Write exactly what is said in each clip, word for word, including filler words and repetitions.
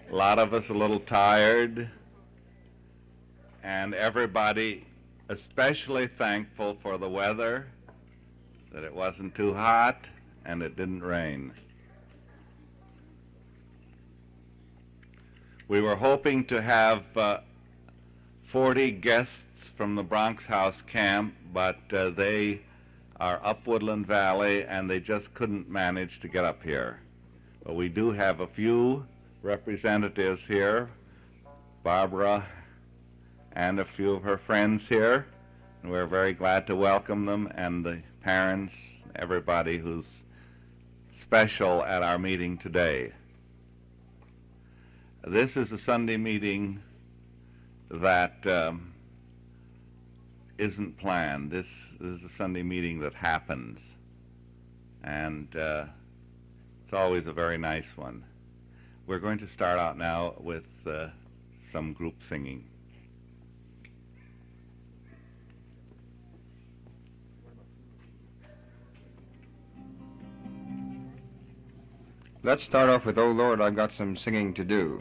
A lot of us a little tired, and everybody especially thankful for the weather, that it wasn't too hot and it didn't rain. We were hoping to have uh, forty guests from the Bronx House camp, but uh, they are up Woodland Valley and they just couldn't manage to get up here. But we do have a few representatives here, Barbara and a few of her friends here, and we're very glad to welcome them, and the parents, everybody who's special at our meeting today. This is a Sunday meeting that um, isn't planned. This, this is a Sunday meeting that happens, and uh, it's always a very nice one. We're going to start out now with uh, some group singing. Let's start off with, "Oh Lord, I've got some singing to do."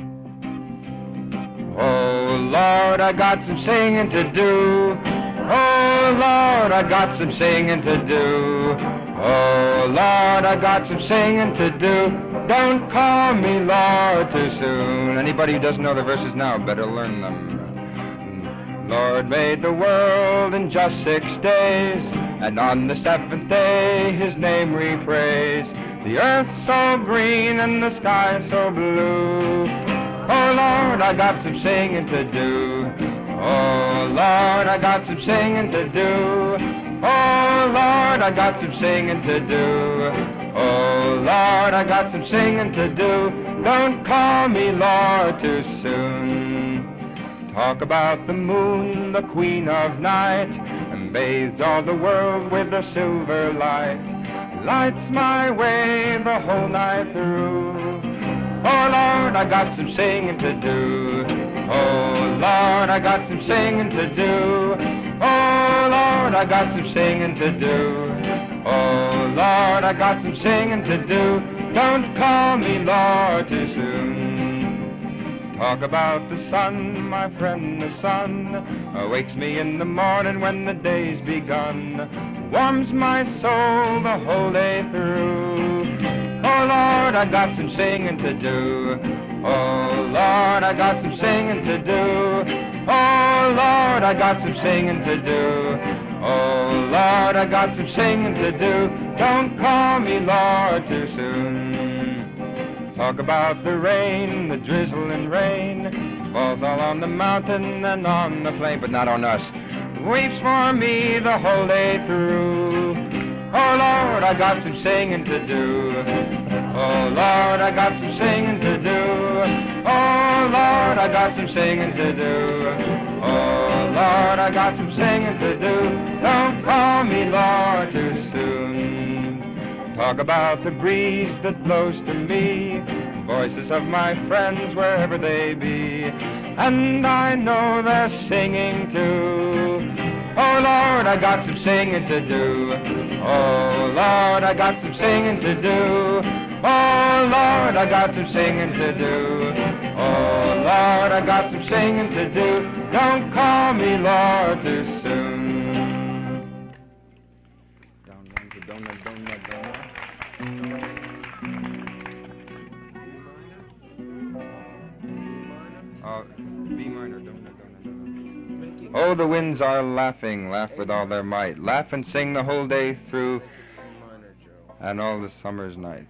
Oh Lord, I got some singing to do. Oh Lord, I got some singing to do. Oh Lord, I got some singing to do. Don't call me Lord too soon. Anybody who doesn't know the verses now better learn them. Lord made the world in just six days, and on the seventh day his name we praise. The earth's so green and the sky so blue. Oh Lord, I got some singing to do. Oh Lord, I got some singing to do. Oh Lord, I got some singing to do. Oh Lord, I got some singing to do. Don't call me Lord too soon. Talk about the moon, the queen of night, and bathes all the world with a silver light. Lights my way the whole night through. Oh Lord, I got some singing to do. Oh Lord, I got some singing to do. Oh Lord, I got some singing to do. Oh Lord, I got some singing to do. Don't call me Lord too soon. Talk about the sun, my friend, the sun awakes me in the morning when the day's begun, warms my soul the whole day through. Oh Lord, I got some singing to do. Oh Lord, I got some singing to do. Oh Lord, I got some singing to do. Oh Lord, I got some singing to do. Don't call me Lord too soon. Talk about the rain, the drizzling rain, falls all on the mountain and on the plain, but not on us. Weeps for me the whole day through. Oh Lord, I got some singing to do. Oh Lord, I got some singing to do. Oh Lord, I got some singing to do. Oh Lord, I got some singing to do. Don't call me Lord too soon. Talk about the breeze that blows to me, voices of my friends wherever they be, and I know they're singing too. Oh Lord, I got some singing to do. Oh Lord, I got some singing to do. Oh Lord, I got some singing to do. Oh Lord, I got some singing to do. Don't call me Lord too soon. Down one to donut, donut, donut. Uh, B minor, donut, donut, donut. Oh, the winds are laughing, laugh with all their might, laugh and sing the whole day through, and all the summer's night.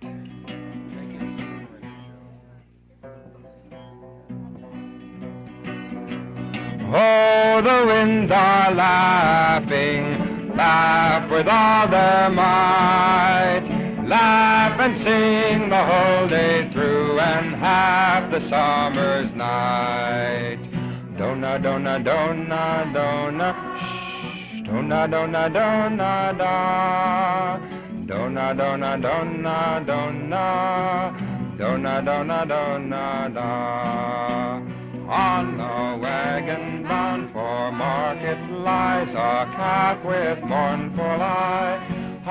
Oh, the winds are laughing, laugh with all their might, laugh and sing the whole day through, and half the summer's night. Dona, dona, dona, dona, shh, dona, dona, dona, da, dona, dona, dona, dona, dona, dona, dona, da. On the wagon bound for market lies a calf with mournful eye.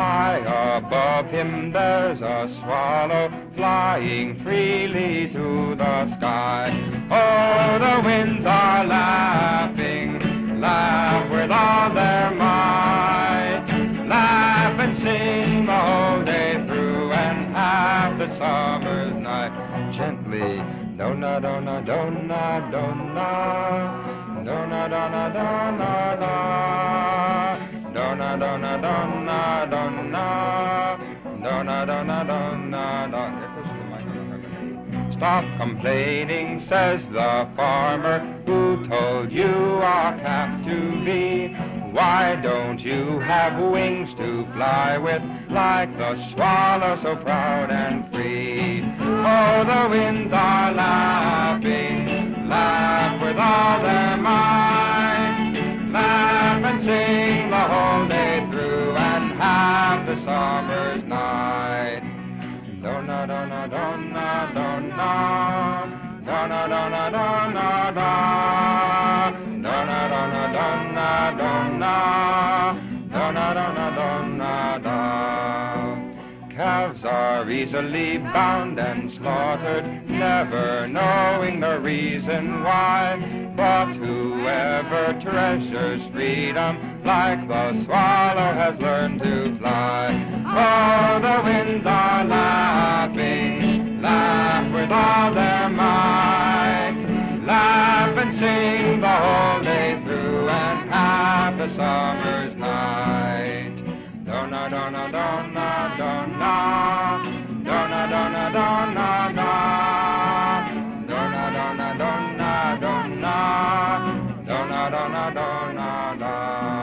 High above him there's a swallow flying freely to the sky. Oh, the winds are laughing, laugh with all their might. Laugh and sing the whole day through and half the summer's night. Gently, do-na, do-na, do-na, do-na, do-na, do-na, do-na, do. Donna, donna, donna, donna, donna, donna, donna, donna. Stop complaining, says the farmer. Who told you a calf to be? Why don't you have wings to fly with, like the swallow so proud and free? Oh, the winds are laughing, laugh with all their might. Laugh and sing the whole day through and half the summer's night. Donna, donna, donna, donna, donna, donna, donna, donna, donna, donna, donna, donna, donna, donna, donna. Calves are easily bound and slaughtered, never knowing the reason why. But whoever treasures freedom, like the swallow has learned to fly. Oh, the winds are laughing, laugh with all their might. Laugh and sing the whole day through and half the summer's night. Donna, donna, donna, donna, donna, donna, donna, donna. Donna, donna, donna, donna, donna, donna, donna, donna.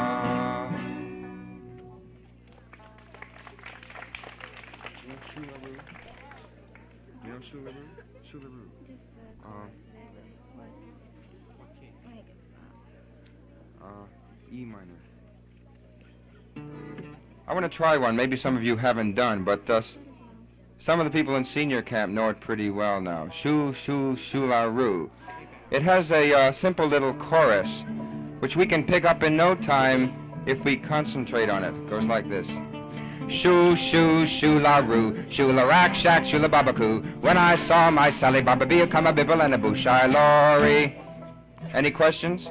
You know Shularoo? Shularoo. Uh, uh, E minor. I want to try one. Maybe some of you haven't done, but uh, some of the people in senior camp know it pretty well now. Shul, shul, shularoo. It has a uh, simple little chorus, which we can pick up in no time if we concentrate on it. It goes like this. Shoo, shoo, shularoo, shularak, shack, shulababacoo. When I saw my Sally Baba Bee, come a bibble and a bushai lorry. Any questions?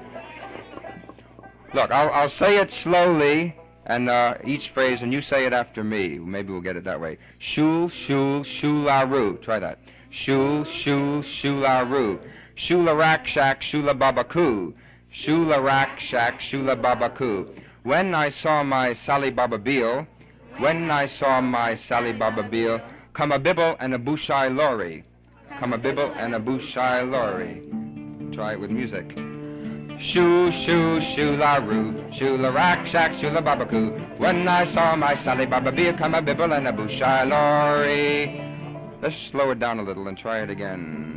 Look, I'll, I'll say it slowly, and uh, each phrase, and you say it after me. Maybe we'll get it that way. Shul, shul, shularoo. Try that. Shul, shul, shularoo. Shularak, shack, shulababacoo. Shularak, shack, shulababacoo. When I saw my Sally Baba Beal, when I saw my Sally Baba Beal, come a bibble and a bushai lorry. Come a bibble and a bushai lorry. Try it with music. Shoo, shoo, shularoo, shularak, shack, shulababacoo. When I saw my Sally Baba Beal, come a bibble and a bushai lorry. Let's slow it down a little and try it again.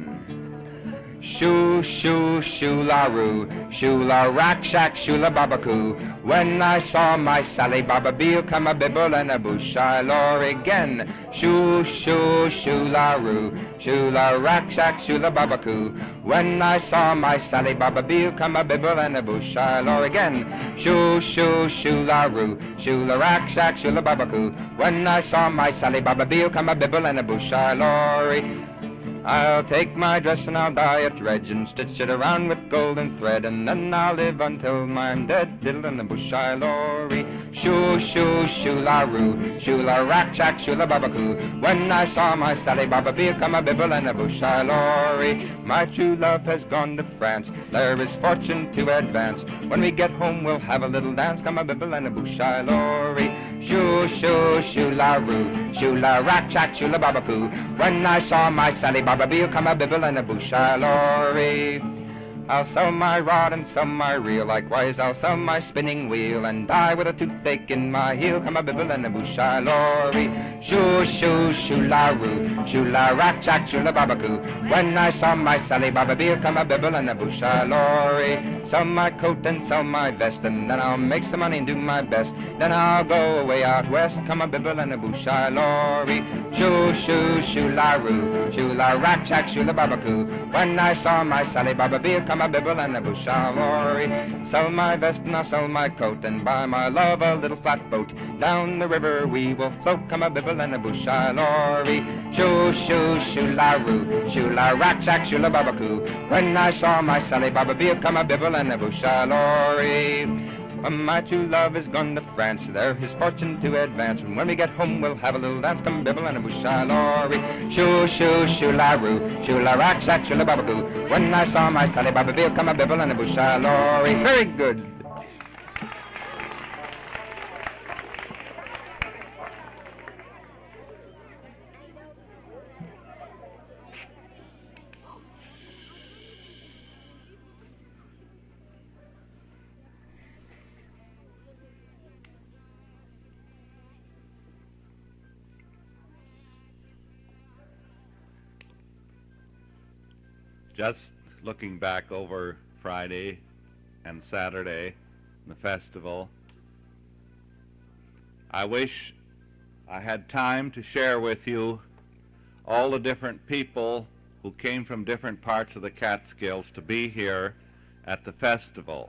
Shoo, shoo, shularoo, shularak, shack, shulababacoo. When I saw my Sally Baba Beal, come a bibble and a bushai lorry again. Shoo, shoo, shularoo, shularak, shack, shulababacoo. When I saw my Sally Baba Beal, come a bibble and a bushai lorry again. Shoo, shoo, shularoo, shularak, shack, shulababacoo. When I saw my Sally Baba Beal, come a bibble and a bushai lorry. I'll take my dress and I'll dye it red and stitch it around with golden thread, and then I'll live until I'm dead, diddle in the bushai lorry. Shoo, shoo, shularoo, shularak, shack, shulababacoo. When I saw my Sally Baba Beal, come a bibble and a bushai lorry. My true love has gone to France, there is fortune to advance. When we get home we'll have a little dance, come a bibble and a bushai lorry. Shoo, shoo, shularoo, shularak, shack, shulababacoo. When I saw my Sally Baba Beal, come a bibble and a bushai lorry. I'll sell my rod and sell my reel, likewise I'll sell my spinning wheel, and die with a toothache in my heel, come a bibble and a bushai lorry. Shoo, shoo, shularoo, shularak, shack, shulababacoo. When I saw my Sally Baba Beal, come a bibble and a bushai lorry. Sell my coat and sell my vest, and then I'll make some money and do my best. Then I'll go away out west, come a bibble and a bushai lorry. Shoo, shoo, shularoo, shularak, shack, shulababacoo. When I saw my Sally Baba Beal, come a bibble and a bushalory. Sell my vest and I'll sell my coat, and buy my love a little flatboat. Down the river we will float, come a bibble and a bushalory. Shoo, shoo, shoo-la-roo, shoo-la-rack-shack, shoo-la-baba-coo. When I saw my Sally Baba Beale, come a bibble and a bushalory. My true love is gone to France, there his fortune to advance. And when we get home, we'll have a little dance, come bibble and a bushalory. Shoo, shoo, shoo-la-roo, shoo-la-rack-shack, shoo-la-baba-coo. When I saw my Sally Baba Beale, come a bibble and a bushalory. Very good. Just looking back over Friday and Saturday, the festival, I wish I had time to share with you all the different people who came from different parts of the Catskills to be here at the festival,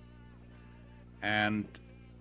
and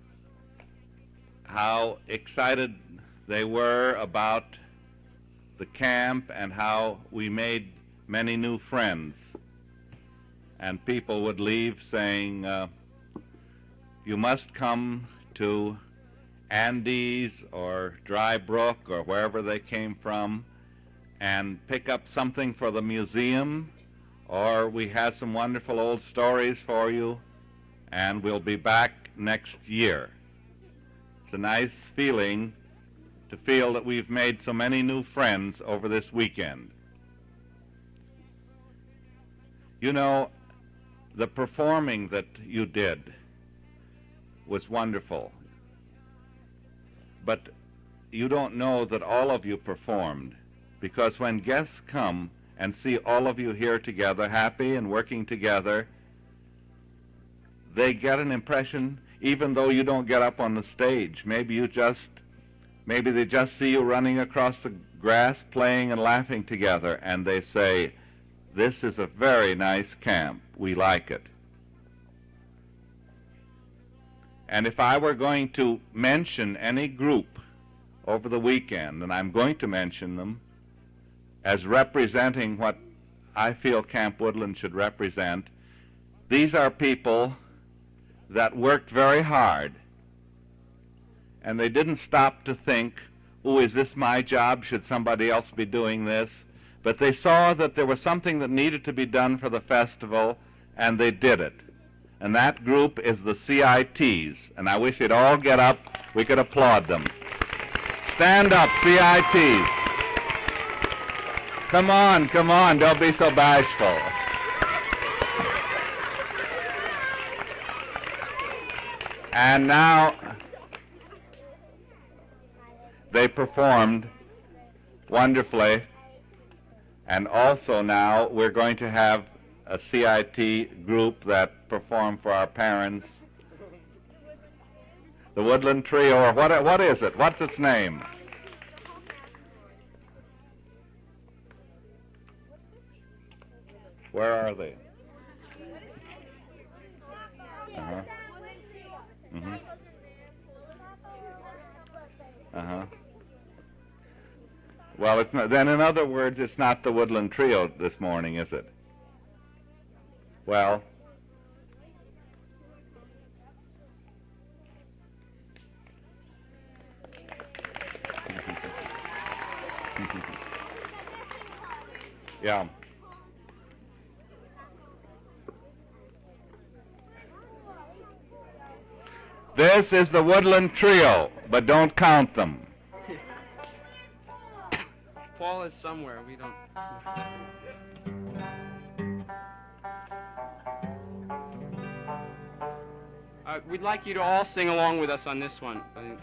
how excited they were about the camp and how we made many new friends. And people would leave saying, uh, you must come to Andes or Dry Brook or wherever they came from and pick up something for the museum, or we have some wonderful old stories for you, and we'll be back next year. It's a nice feeling to feel that we've made so many new friends over this weekend. You know, the performing that you did was wonderful. But you don't know that all of you performed, because when guests come and see all of you here together, happy and working together, they get an impression, even though you don't get up on the stage. Maybe you just, maybe they just see you running across the grass, playing and laughing together, and they say, this is a very nice camp. We like it. And if I were going to mention any group over the weekend, and I'm going to mention them as representing what I feel Camp Woodland should represent, these are people that worked very hard, and they didn't stop to think, oh, is this my job? Should somebody else be doing this? But they saw that there was something that needed to be done for the festival, and they did it. And that group is the C I Ts, and I wish they'd all get up. We could applaud them. Stand up, C I Ts. Come on, come on, don't be so bashful. And now they performed wonderfully. And also now we're going to have a C I T group that perform for our parents. The Woodland Trio, or what, what is it? What's its name? Where are they? Uh-huh. Mm-hmm. Uh-huh. Well, it's not, then in other words, it's not the Woodland Trio this morning, is it? Well, yeah. This is the Woodland Trio, but don't count them. Paul is somewhere. We don't. Uh, we'd like you to all sing along with us on this one.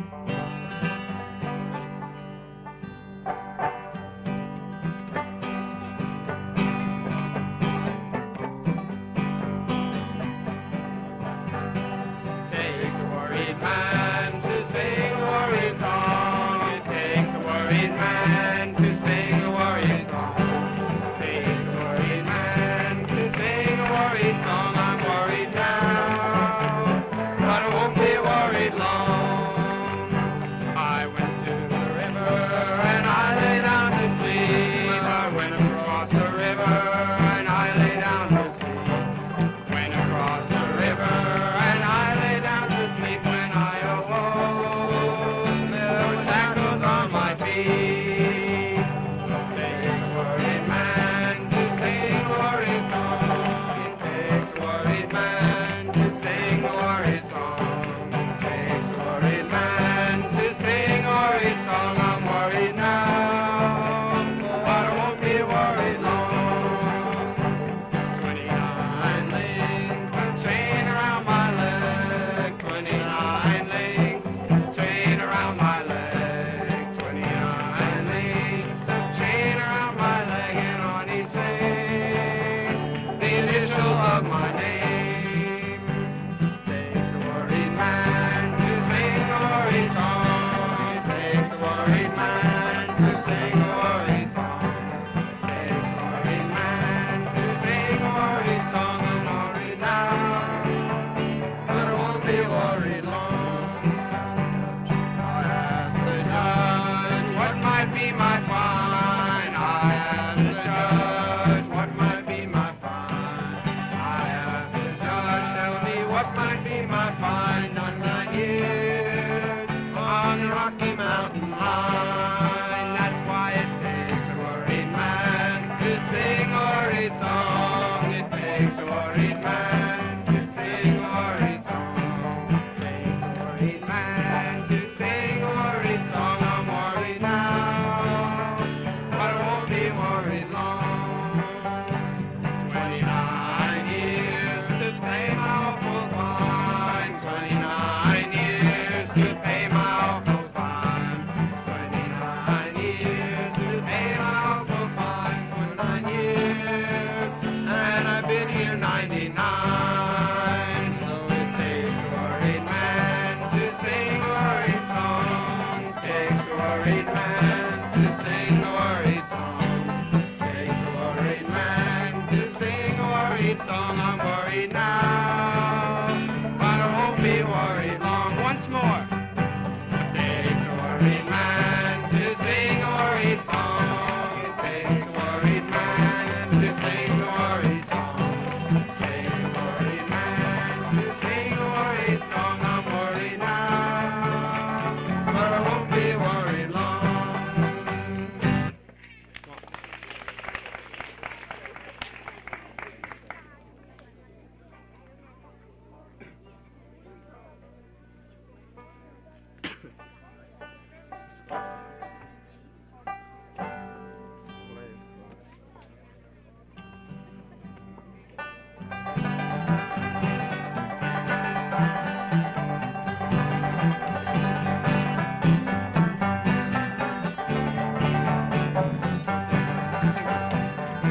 Takes a worried man to sing a worried song. It takes a worried man to sing a worried song. Takes a worried man to sing a worried song.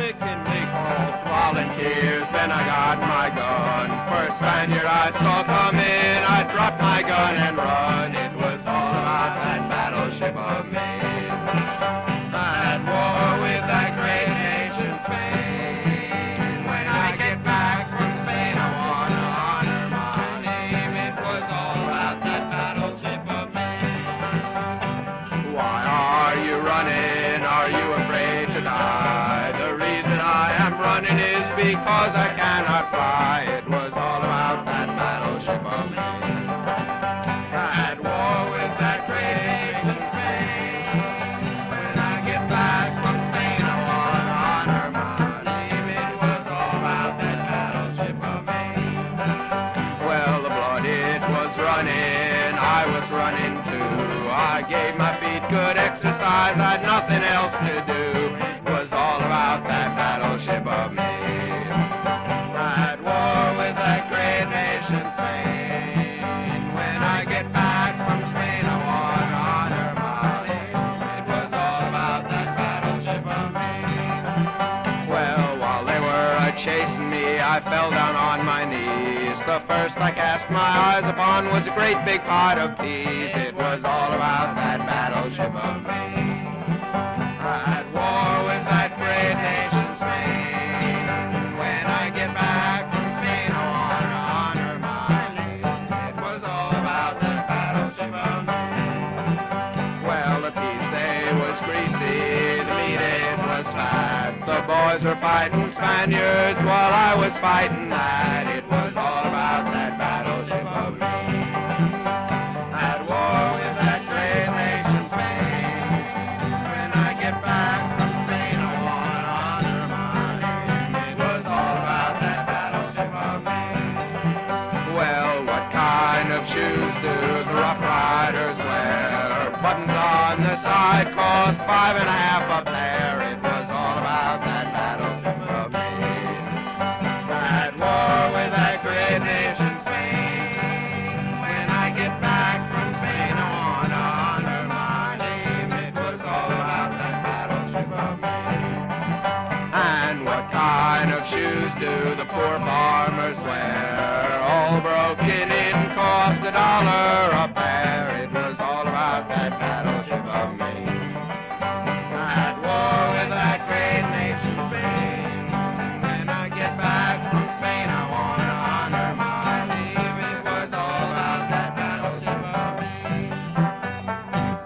McKinley called volunteers, then I got my gun. First Spaniard I saw come in, I dropped my gun and run. It was all about that battleship of Maine. At war with that great nation Spain. When I get back from Spain, I want to honor my name. It was all about that battleship of Maine. Why are you running? Are you afraid to die? The reason I am running is because I cannot fly. It was all about that battleship of Maine. At war with that great nation Spain. When I get back from Spain, I want to honor my name. It was all about that battleship of Maine. Well, the blood it was running, I was running too. I gave my feet good exercise, I had nothing else to do. It was all about that battleship of Maine. At war with that great nation Spain. When I get back from Spain, I want to honor my name. It was all about that battleship of Maine. Well, while they were uh, chasing me, I fell down on my knees. The first I cast my eyes upon was a great big pot of peas. It was all about that battleship of Maine. At war with that great nation Spain. When I get back from Spain, I want to honor my name. It was all about that battleship of Maine. Well, the peas, they was greasy, the meat, it was fat. The boys were fighting Spaniards while I was fighting that. It was all about that battleship of Maine. At war with that great nation Spain. When I get back from Spain, I want to honor my name. It was all about that battleship of Maine. Well, what kind of shoes do the Rough Riders wear? Buttons on the side cost five and a half a pair. It was all about that battleship of Maine. At war with that great nation Spain. When I get back from Spain, I want to honor my name. It was all about that battleship of Maine. And what kind of shoes do the poor farmers wear? All broken in, cost a dollar a pair. It was all about that battleship of Maine. At war with that great nation Spain. When I get back from Spain, I want to honor my name. It was all about that battleship of Maine.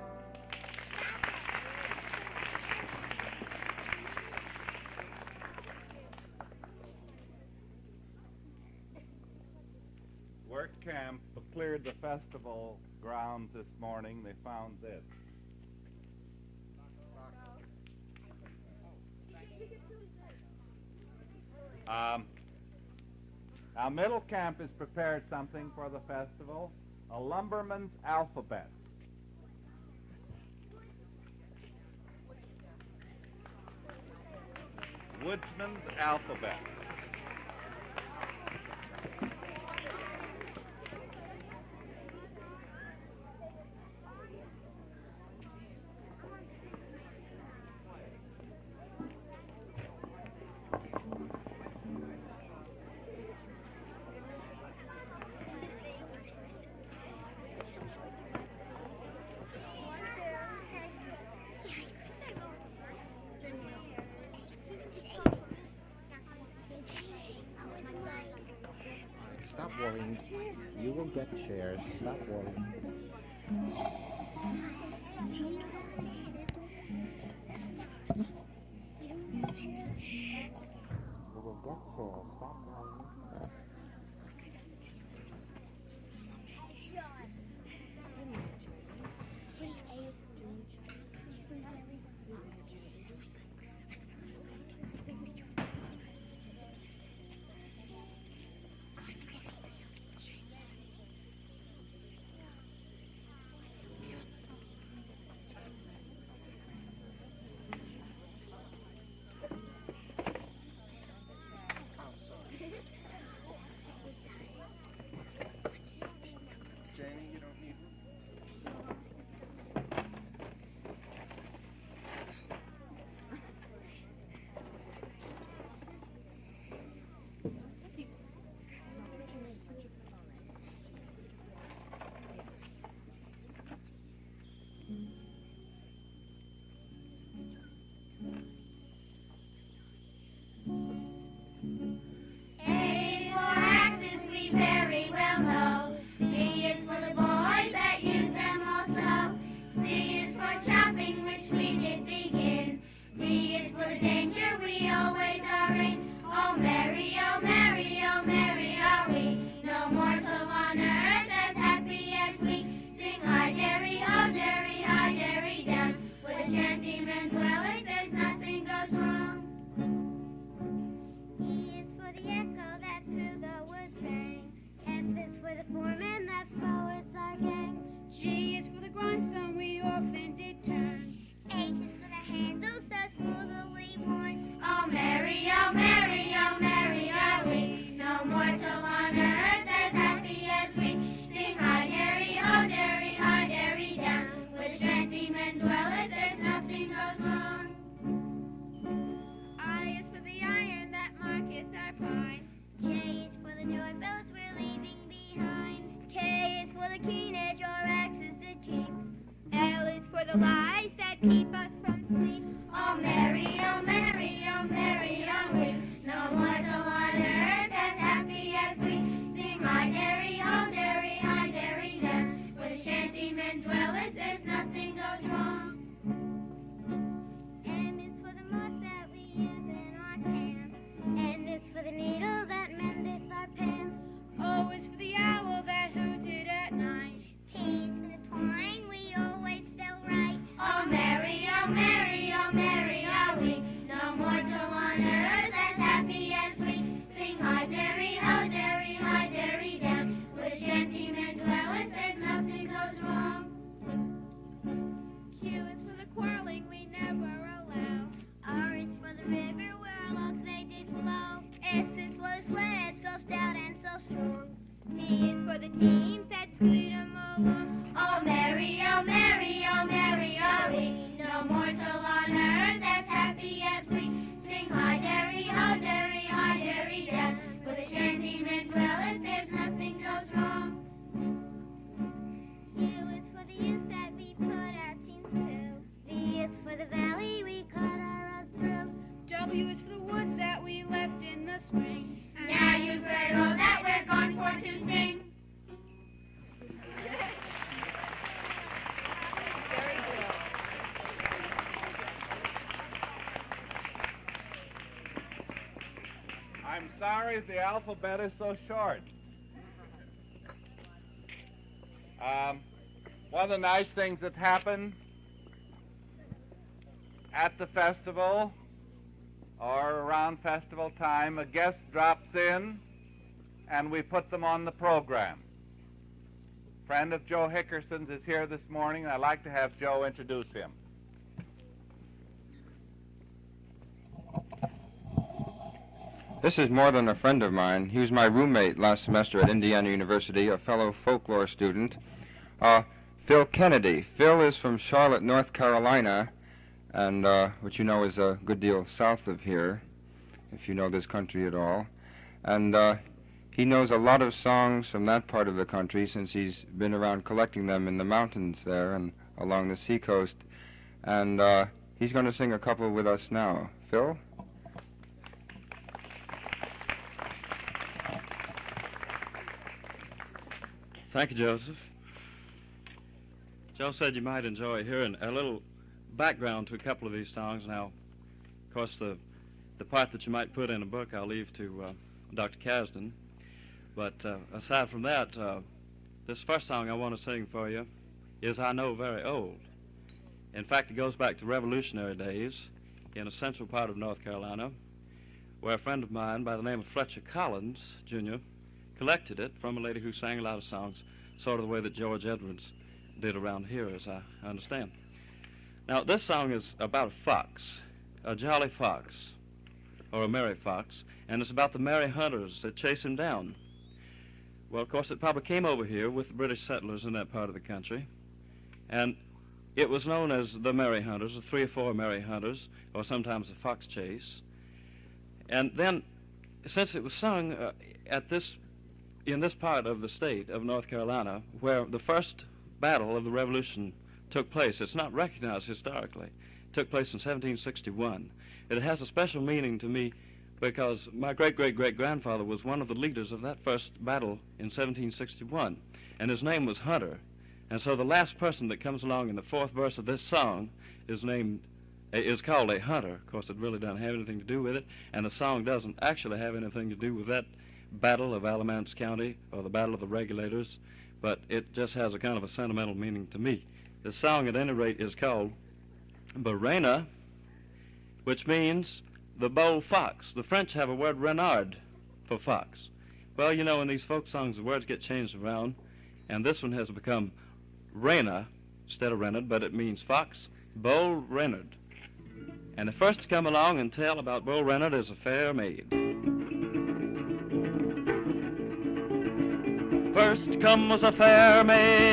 Work camp cleared the festival grounds this morning. They found this. Um, now, Middle Camp has prepared something for the festival, a lumberman's alphabet. Woodsman's alphabet. Stop worrying. You will get chairs. Stop worrying. You will get chairs. Stop worrying. I'm sorry the alphabet is so short. Um, one of the nice things that happened at the festival or around festival time, a guest drops in and we put them on the program. A friend of Joe Hickerson's is here this morning, and I'd like to have Joe introduce him. This is more than a friend of mine. He was my roommate last semester at Indiana University, a fellow folklore student. Uh, Phil Kennedy. Phil is from Charlotte, North Carolina, and uh, which you know is a good deal south of here, if you know this country at all. And uh, he knows a lot of songs from that part of the country since he's been around collecting them in the mountains there and along the seacoast. And uh, he's going to sing a couple with us now. Phil? Thank you, Joseph. Joe said you might enjoy hearing a little background to a couple of these songs. Now, of course, the the part that you might put in a book I'll leave to uh, Doctor Kasdan. But uh, aside from that, uh, this first song I want to sing for you is I Know Very Old. In fact, it goes back to Revolutionary days in a central part of North Carolina, where a friend of mine by the name of Fletcher Collins, Junior, collected it from a lady who sang a lot of songs, sort of the way that George Edwards did around here, as I understand. Now, this song is about a fox, a jolly fox, or a merry fox, and it's about the merry hunters that chase him down. Well, of course, it probably came over here with the British settlers in that part of the country, and it was known as the merry hunters, the three or four merry hunters, or sometimes the fox chase. And then, since it was sung uh, at this in this part of the state of North Carolina, where the first battle of the Revolution took place, it's not recognized historically. It took place in seventeen sixty-one. It has a special meaning to me because my great-great-great-grandfather was one of the leaders of that first battle in seventeen sixty-one, and his name was Hunter. And so the last person that comes along in the fourth verse of this song is named, is called a hunter. Of course, it really doesn't have anything to do with it, and the song doesn't actually have anything to do with that Battle of Alamance County or the Battle of the Regulators, but it just has a kind of a sentimental meaning to me. The song, at any rate, is called Barena, which means the bold fox. The French have a word renard for fox. Well, you know, in these folk songs, the words get changed around, and this one has become Rena instead of renard, but it means fox, bold renard. And the first to come along and tell about bold renard is a fair maid. First come was a fair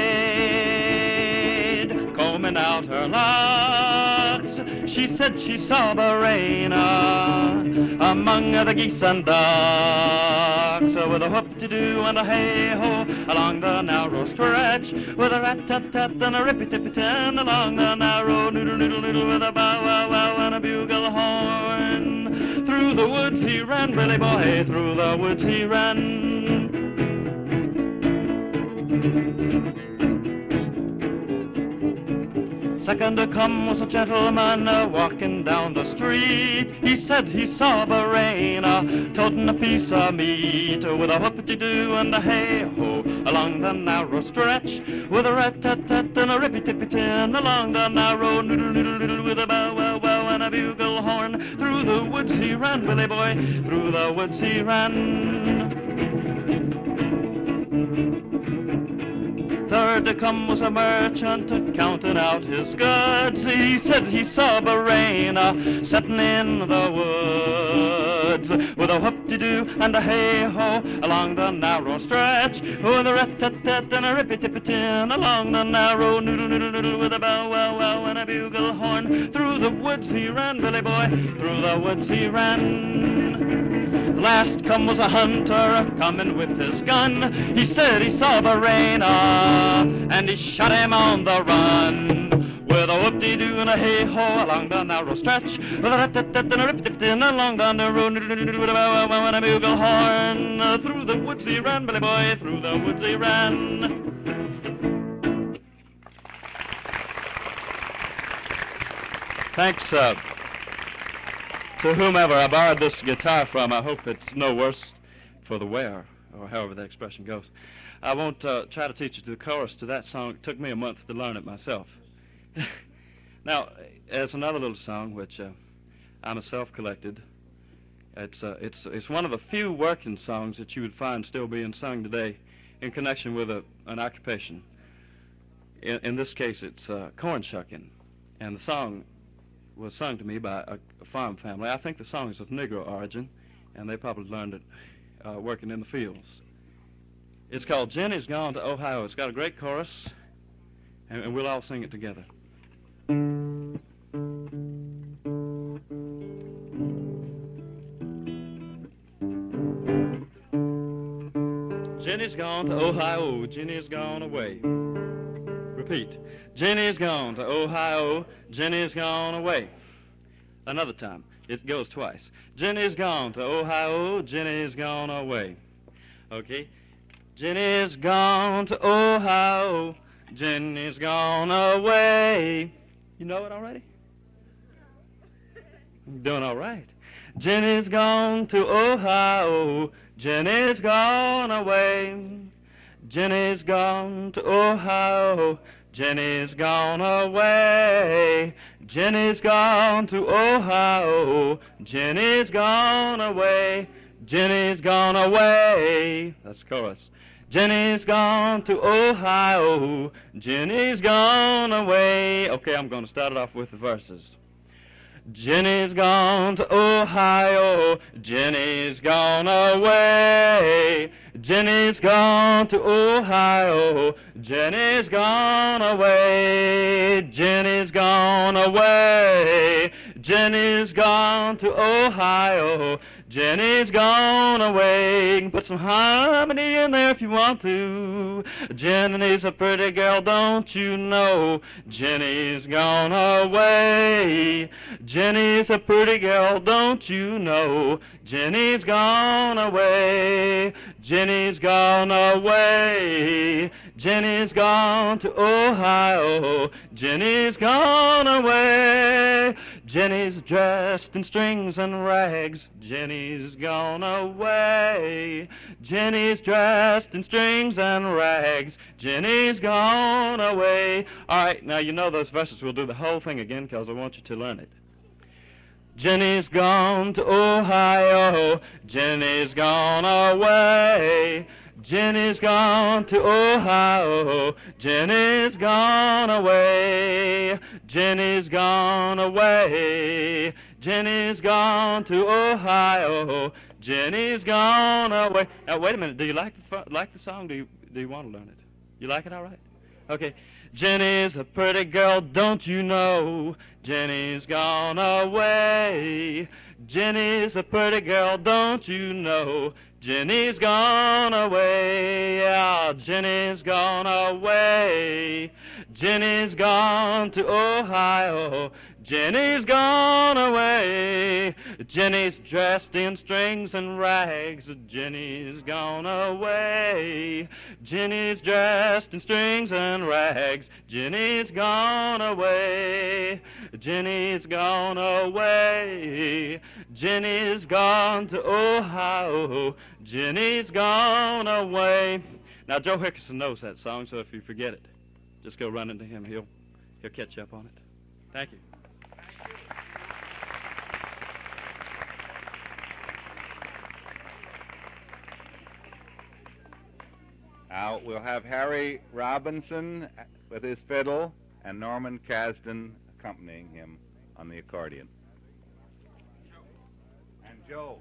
maid, combing out her locks. She said she saw Barena among the geese and ducks, with a whoop-de-doo and a hey-ho along the narrow stretch, with a rat-tat-tat and a rippy-tippy-tan along the narrow noodle-noodle-noodle, with a bow-wow-wow and a bugle horn. Through the woods he ran, Billy boy, through the woods he ran. Second to come was a gentleman uh, walking down the street. He said he saw Barena toting a piece of meat, with a whoop-de-doo and a hey-ho along the narrow stretch, with a rat-tat-tat and a rippy-tippy-tin along the narrow noodle-noodle-noodle, with a bow-wow-wow and a bugle horn. Through the woods he ran, Billy boy, through the woods he ran. Third to come was a merchant counting out his goods. He said he saw Barena sitting in the woods, with a whoop-de-doo and a hey-ho along the narrow stretch, with a rat-tat-tat and a rippy-tippy-tin along the narrow noodle-noodle-noodle, with a bow-wow-wow and a bugle horn. Through the woods he ran, Billy boy, through the woods he ran. Last come was a hunter coming with his gun. He said he saw Barena and he shot him on the run, with a whoop-de-doo and a hey-ho along the narrow stretch, with a rat-tat-tat and a rip-tip-tin along the narrow noodle-noodle, with a bow-wow-wow and a bugle horn. Through the woods he ran, Billy boy, through the woods he ran. Thanks, uh, to whomever I borrowed this guitar from, I hope it's no worse for the wear, or however the expression goes. I won't uh, try to teach you the chorus to that song. It took me a month to learn it myself. Now, there's another little song which uh, I myself collected. It's, uh, it's, it's one of the few working songs that you would find still being sung today in connection with a, an occupation. In, in this case, it's uh, corn shucking, and the song was sung to me by a, a farm family. I think the song is of Negro origin, and they probably learned it uh, working in the fields. It's called Jenny's Gone to Ohio. It's got a great chorus, and, and we'll all sing it together. Jenny's gone to Ohio, Jenny's gone away. Repeat. Jenny's gone to Ohio, Jenny's gone away. Another time. It goes twice. Jenny's gone to Ohio, Jenny's gone away. Okay. Jenny's gone to Ohio, Jenny's gone away. You know it already? You're doing all right. Jenny's gone to Ohio, Jenny's gone away. Jenny's gone to Ohio, Jenny's gone away. Jenny's gone to Ohio, Jenny's gone away. Jenny's gone away. That's the chorus. Jenny's gone to Ohio, Jenny's gone away. Okay, I'm going to start it off with the verses. Jenny's gone to Ohio, Jenny's gone away. Jenny's gone to Ohio, Jenny's gone away. Jenny's gone away. Jenny's gone to Ohio, Jenny's gone away. You can put some harmony in there if you want to. Jenny's a pretty girl, don't you know? Jenny's gone away. Jenny's a pretty girl, don't you know? Jenny's gone away. Jenny's gone away. Jenny's gone to Ohio. Jenny's gone away. Jenny's dressed in strings and rags. Jenny's gone away. Jenny's dressed in strings and rags. Jenny's gone away. All right, now you know those verses. We'll do the whole thing again because I want you to learn it. Jenny's gone to Ohio. Jenny's gone away. Jenny's gone to Ohio. Jenny's gone away. Jenny's gone away. Jenny's gone to Ohio. Jenny's gone away. Now wait a minute. Do you like the like the song? Do you do you want to learn it? You like it? All right. Okay. Jenny's a pretty girl, don't you know? Jenny's gone away. Jenny's a pretty girl, don't you know? Jenny's gone away. Yeah, Jenny's gone away. Jenny's gone to Ohio. Jenny's gone away. Jenny's dressed in strings and rags. Jenny's gone away. Jenny's dressed in strings and rags. Jenny's gone away. Jenny's gone away. Jenny's gone to Ohio. Jenny's gone away. Now, Joe Hickerson knows that song, so if you forget it, just go run into him. He'll, he'll catch you up on it. Thank you. Now we'll have Harry Robinson with his fiddle and Norman Kasdan accompanying him on the accordion. And Joe.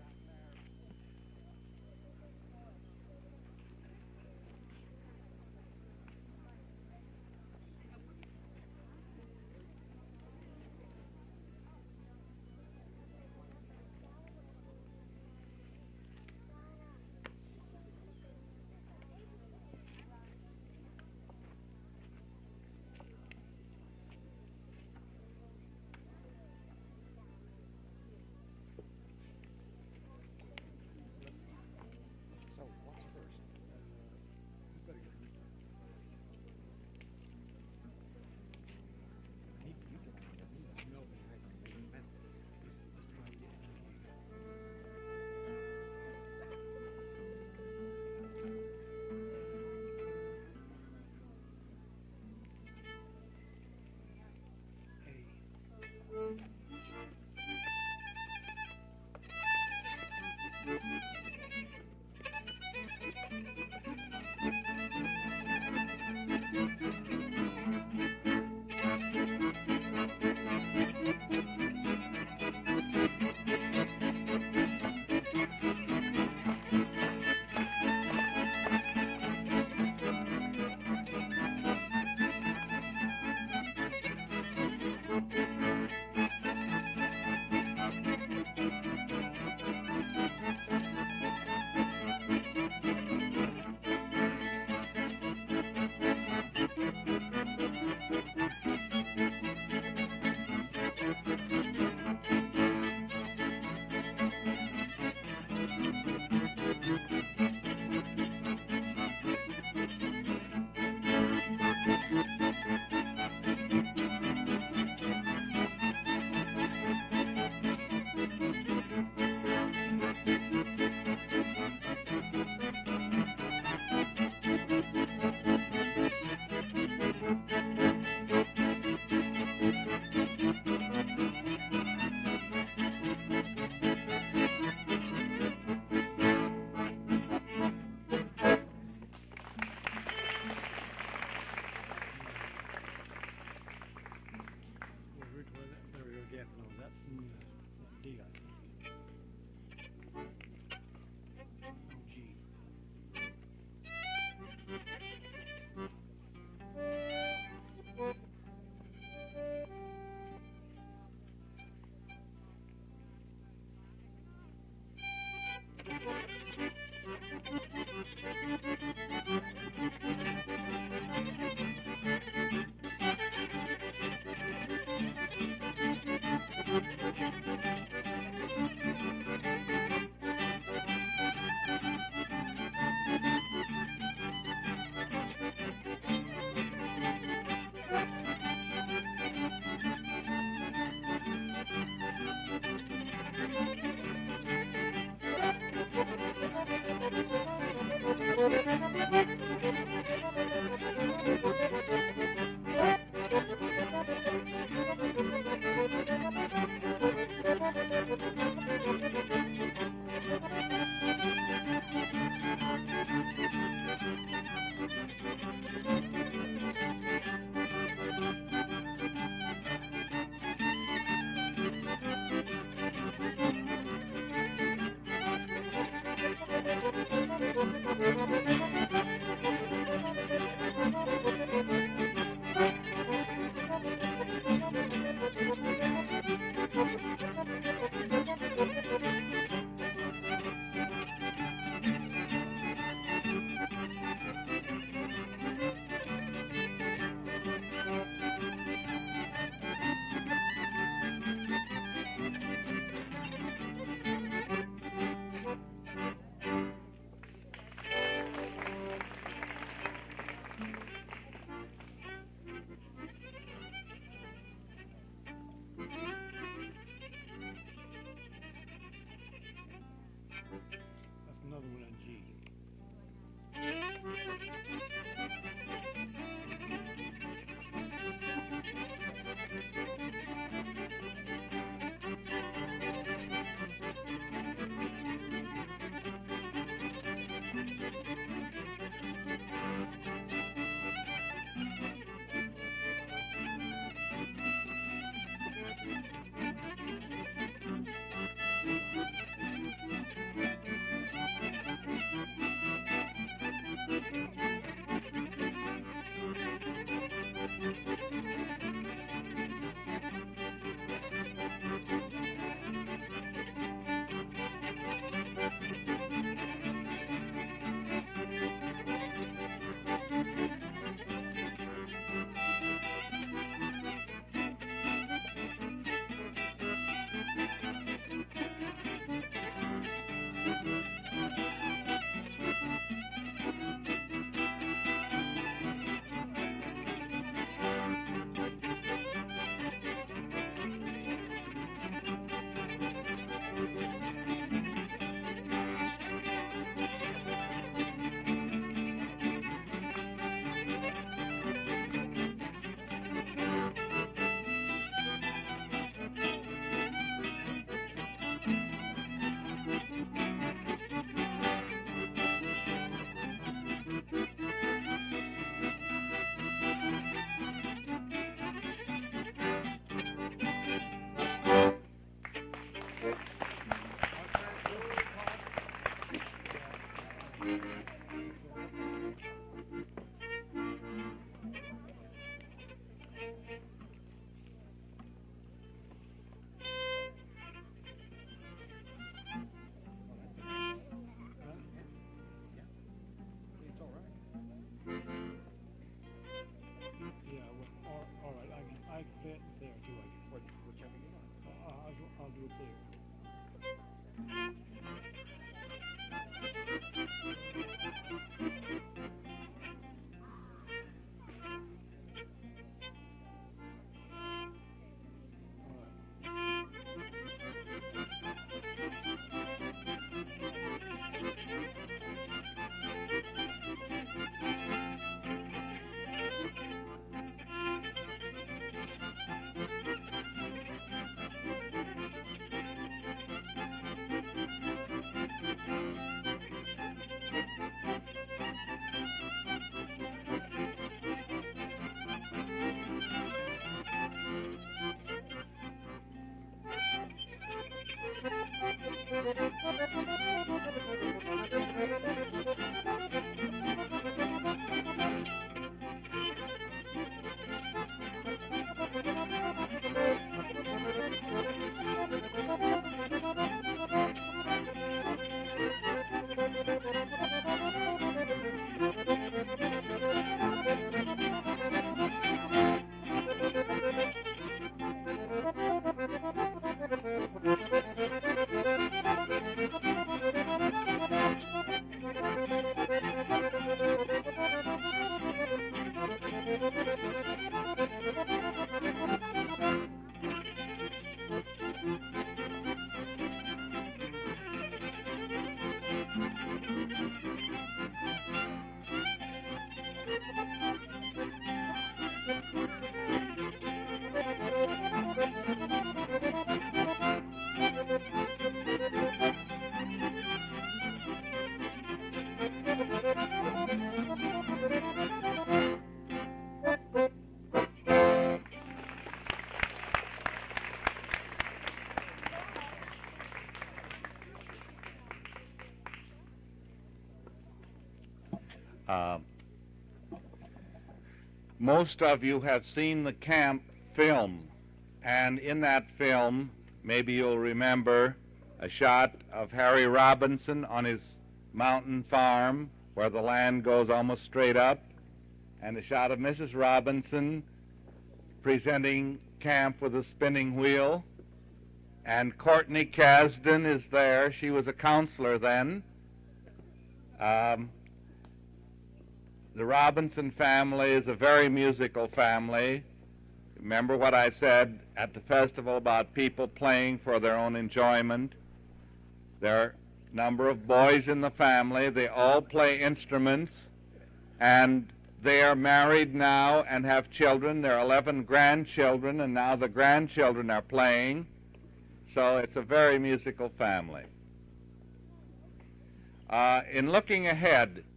There we go, F. No, that's mm, that's D, I think. Oh, G. Thank you. It's all right. Yeah, well, all, all right, I can, I can play it there too, I guess. What, whichever you want. Uh, I'll, do- I'll do it there. All right. Uh, most of you have seen the camp film, and in that film, maybe you'll remember a shot of Harry Robinson on his mountain farm where the land goes almost straight up, and a shot of Missus Robinson presenting camp with a spinning wheel. And Courtney Kasdan is there. She was a counselor then. Um, the Robinson family is a very musical family. Remember what I said at the festival about people playing for their own enjoyment. There are a number of boys in the family. They all play instruments, and they are married now and have children. There are eleven grandchildren, and now the grandchildren are playing. So it's a very musical family. Uh, in looking ahead,